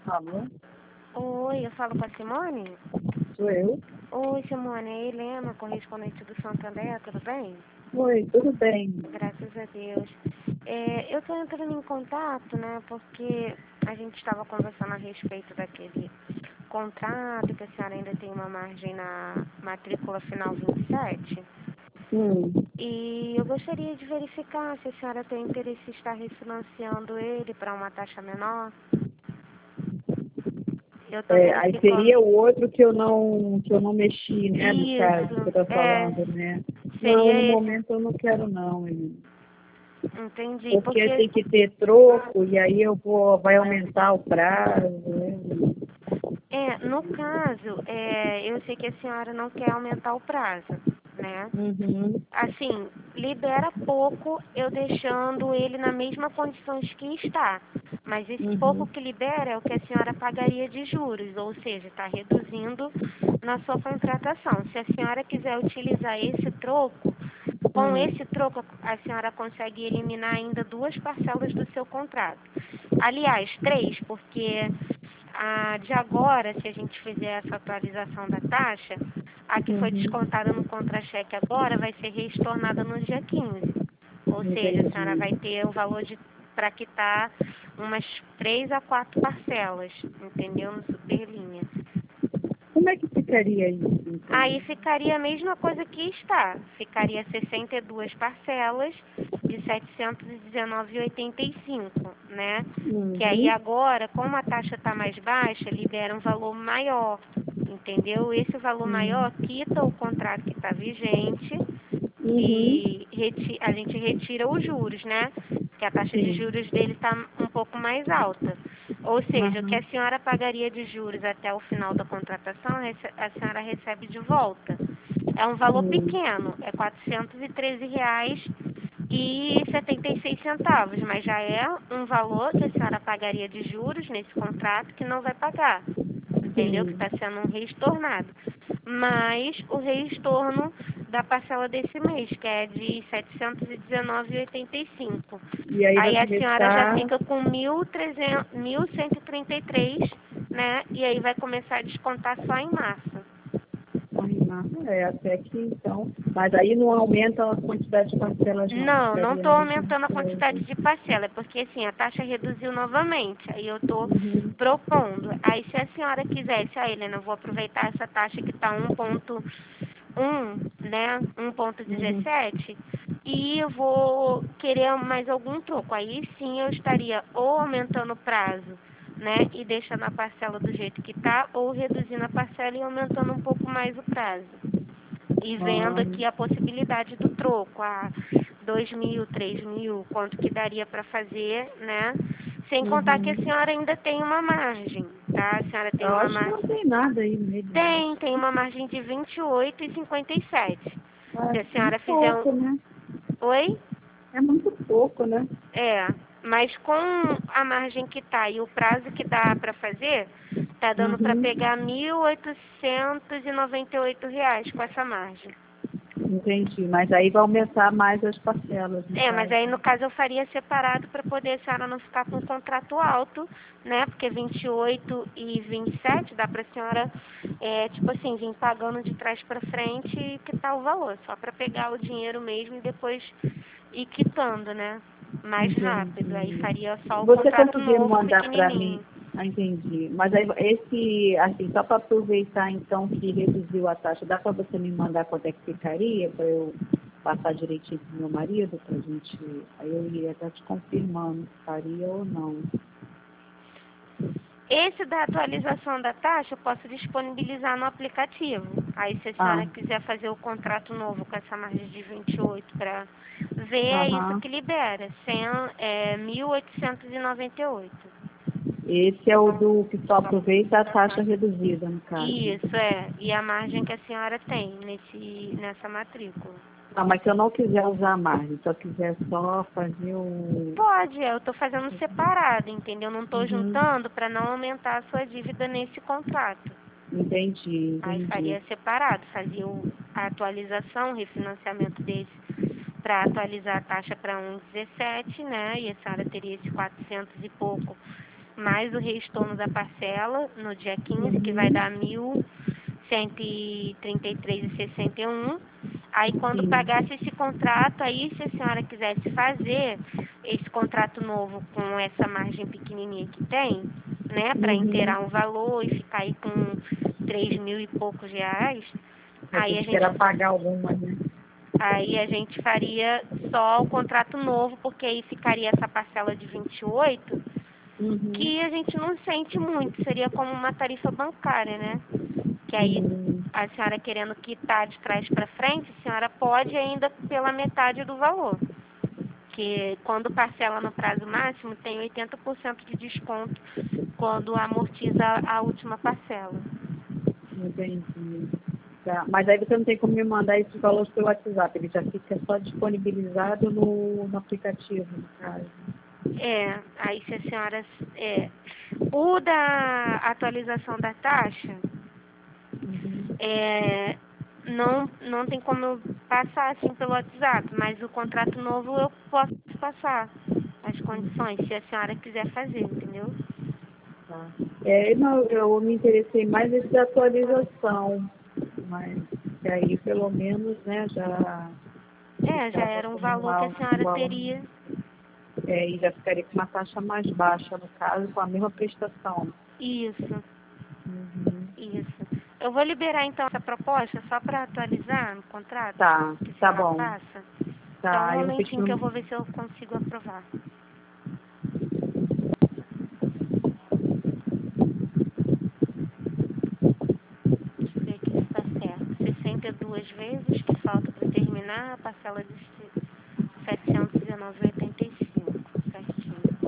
Alô? Oi, eu falo com a Simone? Sou eu? Oi, Simone, é a Helena, correspondente do Santander, tudo bem? Oi, tudo bem? Graças a Deus. Eu estou entrando em contato, né, porque a gente estava conversando a respeito daquele contrato, que a senhora ainda tem uma margem na matrícula final 27. E eu gostaria de verificar se a senhora tem interesse em estar refinanciando ele para uma taxa menor. Eu estou Aí verificando. seria o outro que eu não mexi, né, no caso que você está Isso, falando, né? Não, no seria esse. momento eu não quero não, Entendi, porque porque tem que ter troco e aí vai aumentar o prazo, né? no caso, eu sei que a senhora não quer aumentar o prazo, né? Uhum, Assim, libera pouco, eu deixando ele na mesma condições que está. Mas esse pouco uhum, que libera é o que a senhora pagaria de juros, ou seja, está reduzindo na sua contratação. Se a senhora quiser utilizar esse troco, com esse troco a senhora consegue eliminar ainda 2 parcelas do seu contrato. Aliás, 3, porque de agora, se a gente fizer essa atualização da taxa, a que foi uhum, descontada no contra-cheque agora vai ser reestornada no dia 15. Ou seja, a senhora entendi. vai ter o valor para quitar umas 3 a 4 parcelas, entendeu? No Superlinha. Como é que ficaria isso, então? Aí ficaria a mesma coisa que está. Ficaria 62 parcelas de R$ 719,85, né? Que aí Uhum, agora, como a taxa está mais baixa, libera um valor maior, entendeu? Esse valor uhum, maior quita o contrato que está vigente uhum, e a gente retira os juros, né? Que a taxa de sim, juros dele está um pouco mais alta. Ou seja, o que uhum, a senhora pagaria de juros até o final da contratação, a senhora recebe de volta. É um valor pequeno, é R$ 413,76, mas já é um valor que a senhora pagaria de juros nesse contrato que não vai pagar, entendeu? Que sim. está sendo reestornado. Mas o reestorno da parcela desse mês, que é de R$ 719,85. E aí vai Aí a senhora já começar. fica com 1.133, né? E aí vai começar a descontar só em março. Até que então. Mas aí não aumenta a quantidade de parcelas, não. Não Ficaria estou a mesma aumentando a quantidade coisa. de parcela, é porque assim, a taxa reduziu novamente. Aí eu estou Uhum, propondo. Aí se a senhora quisesse, Helena, eu vou aproveitar essa taxa que está 1,1, né? uhum, 1,17, e eu vou querer mais algum troco. Aí sim eu estaria ou aumentando o prazo, né? E deixando a parcela do jeito que está, ou reduzindo a parcela e aumentando um pouco mais o prazo. E vendo ah, aqui a possibilidade do troco, 2.000, 3.000, quanto que daria para fazer, né? Sem contar que a uhum. senhora ainda tem uma margem, tá? A senhora tem Eu uma acho que não margem. tem nada aí mesmo. Tem uma margem de 28,57. Se a É muito senhora fizer um. pouco, né? Oi? É muito pouco, né? Mas com a margem que tá e o prazo que dá para fazer, tá dando para Uhum, pegar R$ 1.898 com essa margem. entendi. Mas aí vai aumentar mais as parcelas, no Mas caso. aí no caso eu faria separado para poder a senhora não ficar com um contrato alto, né? Porque 28 e 27 dá para a senhora, tipo assim, vir pagando de trás para frente e quitar o valor, só para pegar o dinheiro mesmo e depois ir quitando, né? Mais rápido. Aí Entendi. faria só o Você contrato conseguiu novo, mandar para mim? pequenininho. Ah, entendi. Mas aí assim, só para aproveitar então que reduziu a taxa, dá para você me mandar quanto é que ficaria para eu passar direitinho pro meu marido, pra gente, aí eu iria estar te confirmando se faria ou não. Esse da atualização da taxa eu posso disponibilizar no aplicativo. Aí se a Ah, senhora quiser fazer o contrato novo com essa margem de 28 para ver, é isso aham. que libera, 1.898. Esse é o do que só aproveita a taxa reduzida, no caso. Isso, e a margem que a senhora tem nessa matrícula. Ah, mas se eu não quiser usar a margem, se eu quiser só fazer o. Pode, eu estou fazendo separado, entendeu? Não estou Uhum. juntando para não aumentar a sua dívida nesse contrato. Entendi, Aí entendi. faria separado, fazia a atualização, o refinanciamento desse para atualizar a taxa para 1,17, né? E a senhora teria esse 400 e pouco mais o reestorno da parcela no dia 15, que vai dar 1.133,61. Aí quando Sim. pagasse esse contrato, aí se a senhora quisesse fazer esse contrato novo com essa margem pequenininha que tem, né, para inteirar um valor e ficar aí com 3.000 e poucos reais, Eu aí tenho a que esperar gente, pagar algumas, né? aí a gente faria só o contrato novo, porque aí ficaria essa parcela de 28, que a gente não sente muito, seria como uma tarifa bancária, né? Que aí a senhora querendo quitar de trás para frente, a senhora pode ainda pela metade do valor. Que quando parcela no prazo máximo, tem 80% de desconto quando amortiza a última parcela. Entendi. Tá. Mas aí você não tem como me mandar esses valores pelo WhatsApp, ele já fica só disponibilizado no aplicativo, no caso. Aí se a senhora... o da atualização da taxa, não tem como eu passar assim pelo WhatsApp, mas o contrato novo eu posso passar as condições, se a senhora quiser fazer, entendeu? Tá. Não, eu me interessei mais nessa atualização, mas que aí pelo menos, né, já Já ficava era um com valor que a senhora teria. E já ficaria com uma taxa mais baixa, no caso, com a mesma prestação. Isso. Eu vou liberar então essa proposta só para atualizar no contrato. Tá, que a tá senhora bom. passa. Tá, Só um eu vou pedir momentinho que eu vou ver se eu consigo aprovar. Deixa eu ver aqui se está certo. 62 vezes que falta para terminar a parcela de 719,85. Certinho.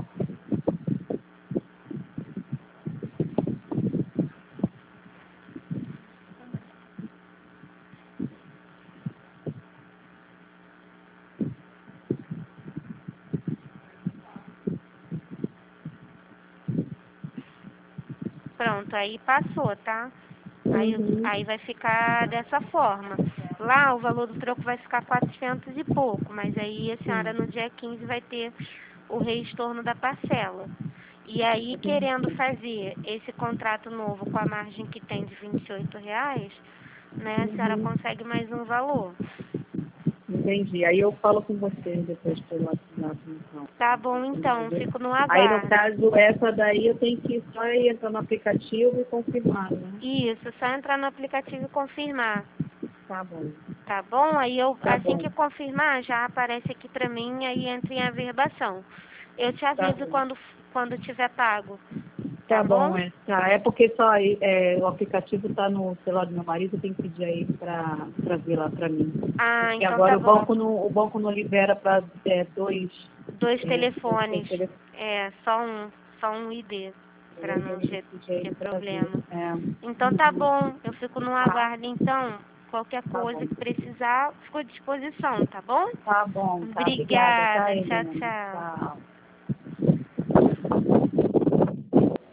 Pronto, aí passou, tá? Aí vai ficar dessa forma. Lá o valor do troco vai ficar 400 e pouco, mas aí a senhora no dia 15 vai ter o reestorno da parcela. E aí, querendo fazer esse contrato novo com a margem que tem de R$ 28, né, a senhora consegue mais um valor. Entendi. Aí eu falo com vocês depois pelo WhatsApp, então. Tá bom, então, fico no Aí, no aguardo. caso, essa daí eu tenho que só entrar no aplicativo e confirmar, né? Isso, só entrar no aplicativo e confirmar. Tá bom. Tá bom? Aí Tá assim bom. que confirmar, já aparece aqui pra mim, aí entra em averbação. Eu te Tá aviso bom. quando tiver pago. Tá Tá bom, bom? Tá. É porque só o aplicativo tá no celular do meu marido, eu tenho que pedir aí pra ver lá pra mim. Ah, Porque então agora tá bom. o banco não libera para dois. Dois Dois telefones. telefones. Só um ID, pra Eu não tenho que pedir aí ter pra ver. problema. Então tá bom, eu fico no aguardo então. Qualquer Tá coisa bom. que precisar, fico à disposição, tá bom? Tá bom, tá. Obrigada, tá, Obrigada, tchau, Helena? tchau. Tchau.